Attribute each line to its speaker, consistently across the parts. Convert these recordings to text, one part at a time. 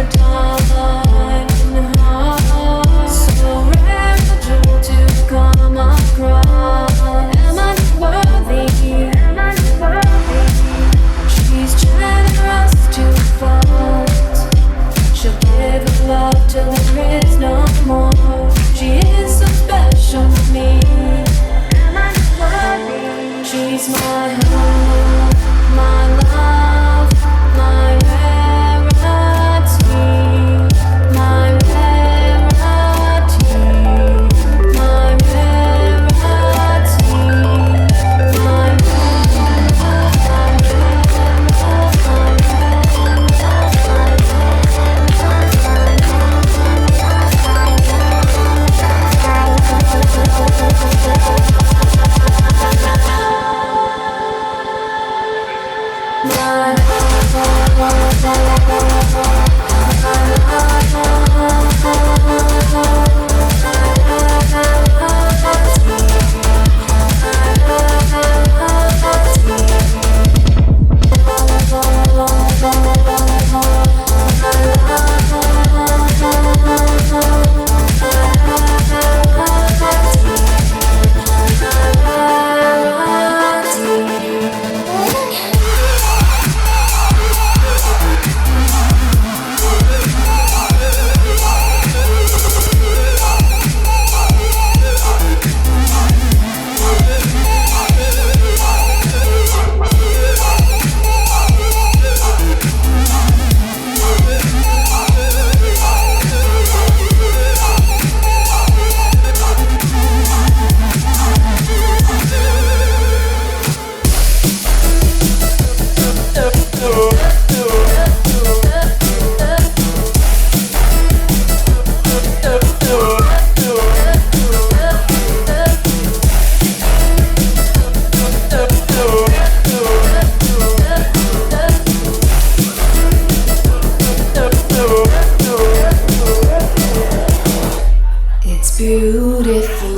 Speaker 1: Beautiful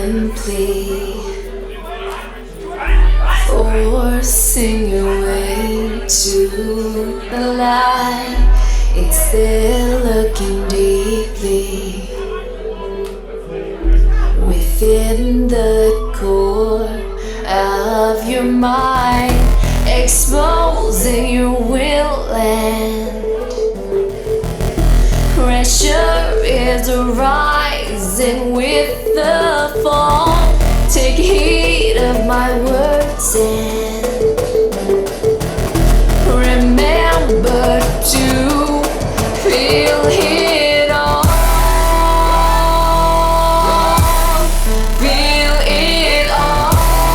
Speaker 1: simply, forcing your way to the light. It's there looking deeply within the core of your mind, exposing your will and pressure is rising with the fall. Take heed of my words and remember to feel it all. Feel it all.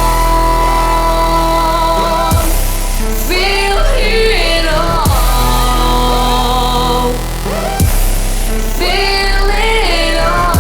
Speaker 1: Feel it all. Feel it all.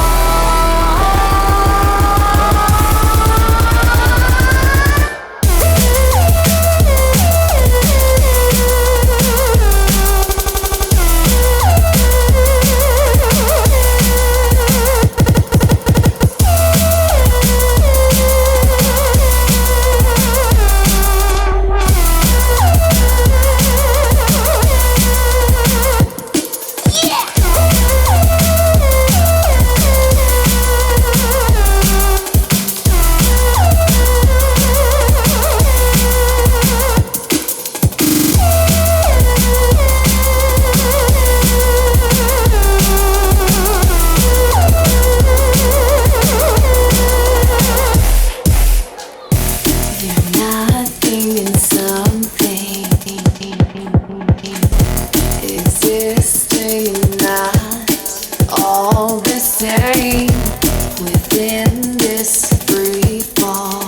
Speaker 1: Existing and not all the same within this free fall,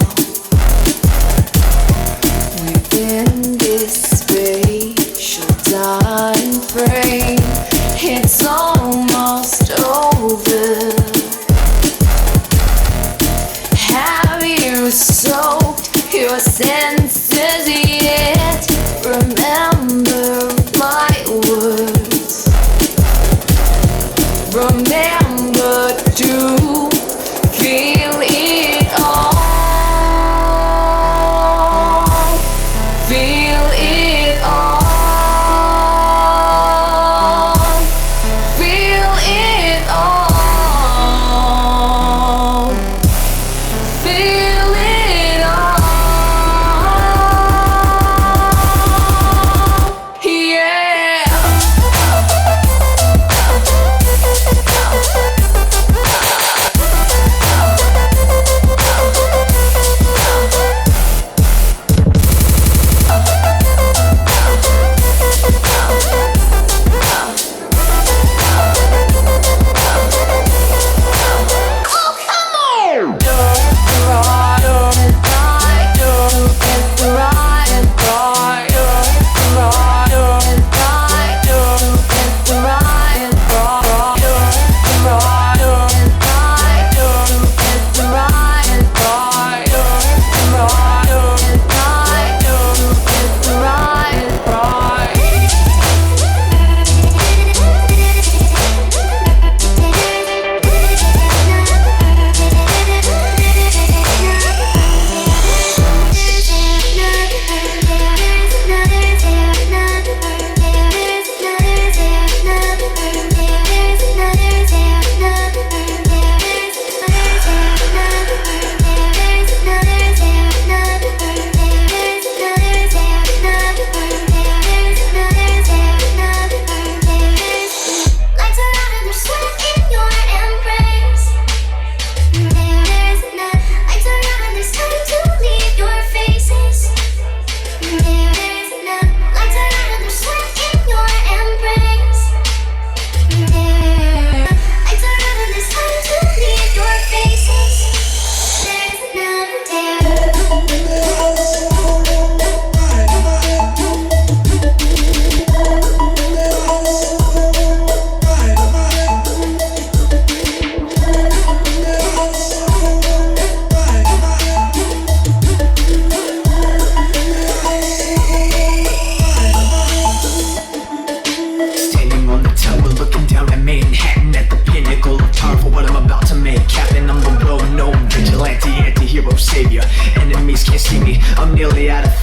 Speaker 1: within this spatial time frame. It's almost over. Have you soaked your senses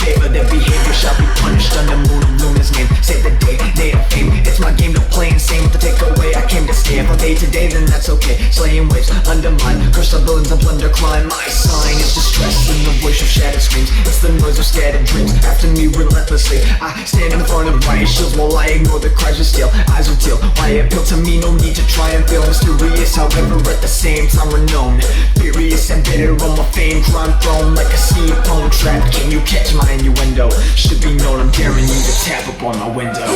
Speaker 2: favor, their behavior shall be punished under moon of Luna's name. Save the day, native fame. It's my game to play insane with the takeaway. I came to stay from day to day, then that's okay. Slaying waves, undermine, curse the villains and plunder climb. My sign is distress in the voice of shattered screams. It's the noise of scattered dreams. After me relentlessly, I stand in front of riot shields while I ignore the cries of steel. Eyes of teal, why appeal to me? No need to try and feel mysterious, however at the same time renowned. Furious and bitter on my fame, crime thrown like a sea upon trap. Can you catch my innuendo? Should be known I'm daring you to tap up on my window.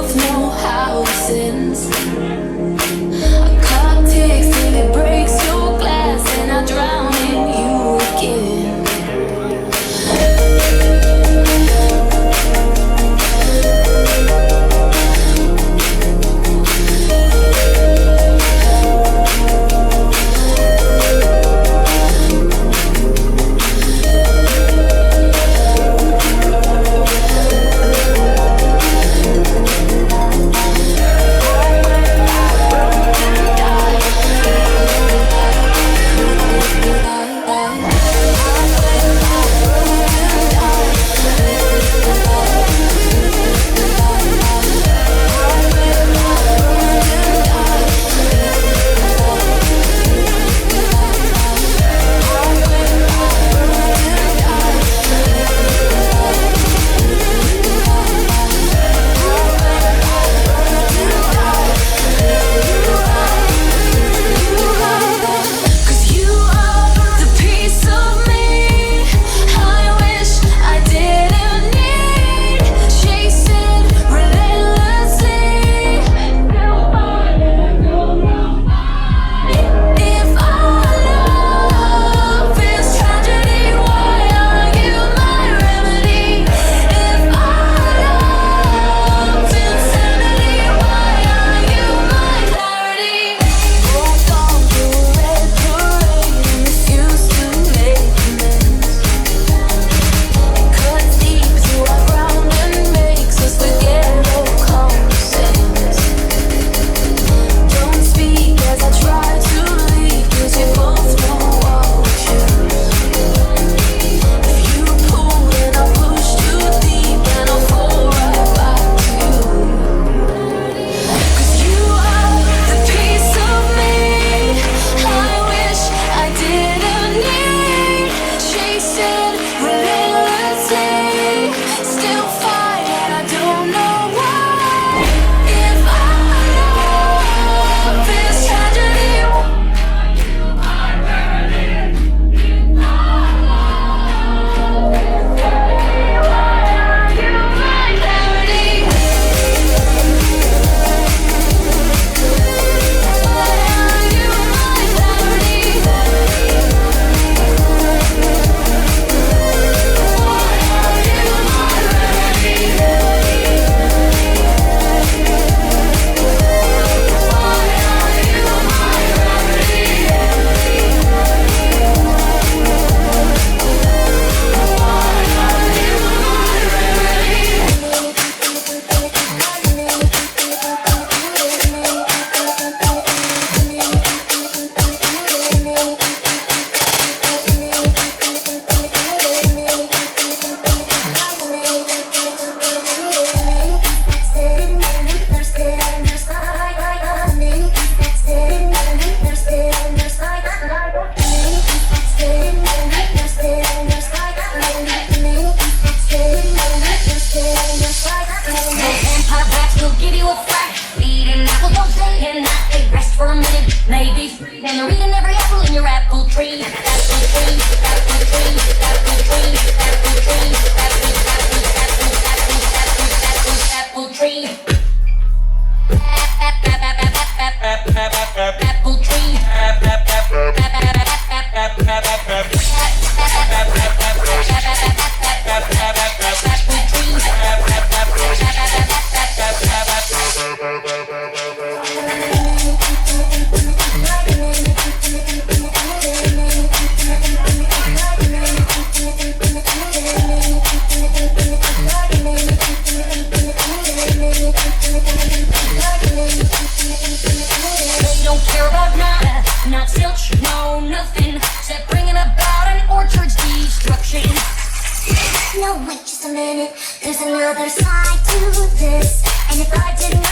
Speaker 1: both know how this ends. A clock ticks till it breaks your glass, and I drown in you again.
Speaker 3: No, wait just a minute, there's another side to this. And if I didn't